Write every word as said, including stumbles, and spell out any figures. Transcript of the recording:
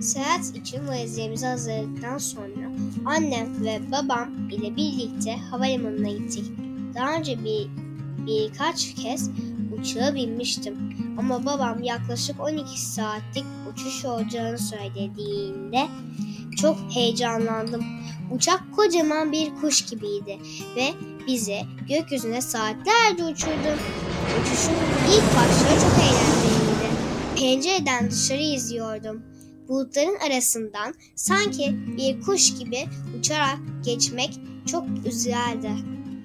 Seyahat için valizlerimizi hazırladıktan sonra annem ve babam ile birlikte havalimanına gittik. Daha önce bir birkaç kez uçağa binmiştim ama babam yaklaşık on iki saatlik uçuş olacağını söylediğinde çok heyecanlandım. Uçak kocaman bir kuş gibiydi ve bizi gökyüzüne saatlerce uçurdu. Uçuşun ilk başları çok eğlenceliydi. Pencereden dışarı izliyordum. Bulutların arasından sanki bir kuş gibi uçarak geçmek çok güzeldi.